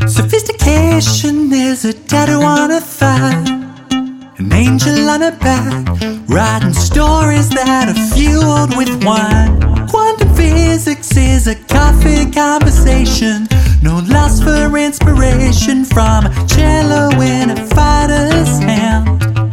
Sophistication is a tattoo on her thigh, an angel on her back, writing stories that are fueled with wine. Quantum physics is a coffee conversation, no loss for inspiration from a cello in a fighter's hand.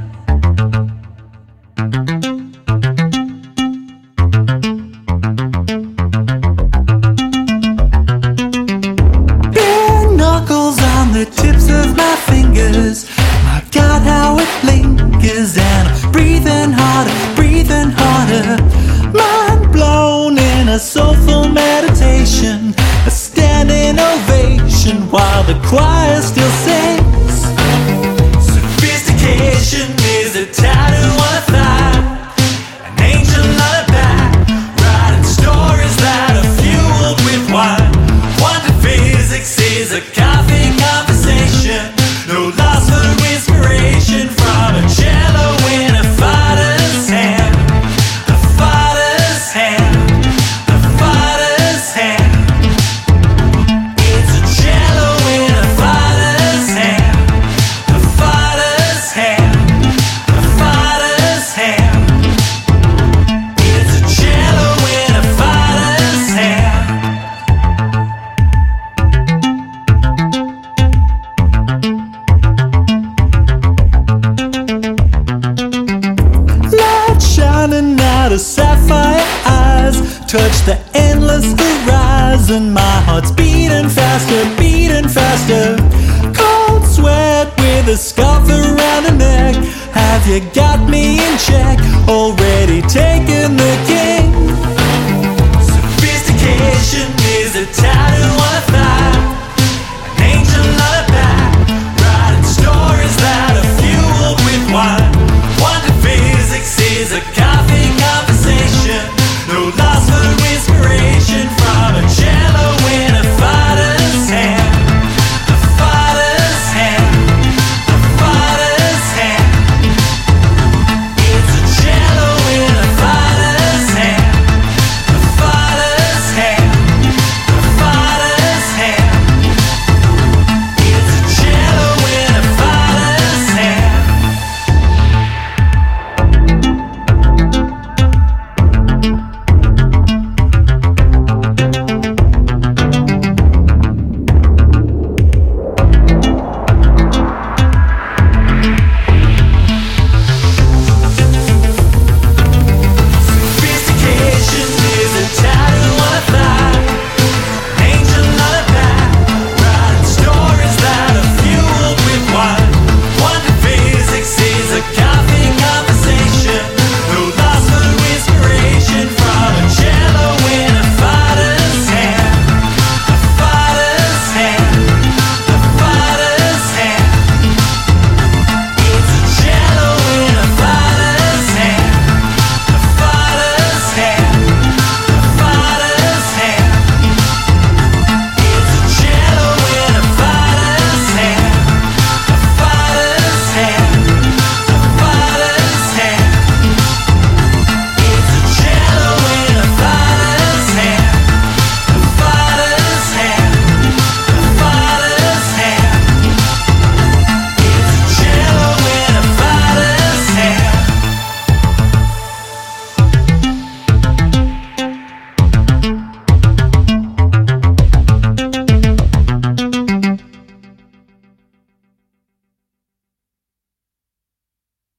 The tips of my fingers, my God, how it lingers. And I'm breathing harder, mind blown in a soulful meditation, a standing ovation while the choir still sings. Sophistication is a tattoo on a thigh, an angel on a back, writing stories that are fueled with wine. Quantum physics is a coffee conversation, no loss for inspiration from a cello in a fighter's hand, a fighter's hand, a fighter's hand. It's a cello in a fighter's hand, a fighter's hand, a fighter's hand. It's a cello in a fighter's hand. Shining out of sapphire eyes, touch the endless horizon. My heart's beating faster, beating faster. Cold sweat with a scarf around her neck. Have you got me in check? Already taken the king. Sophistication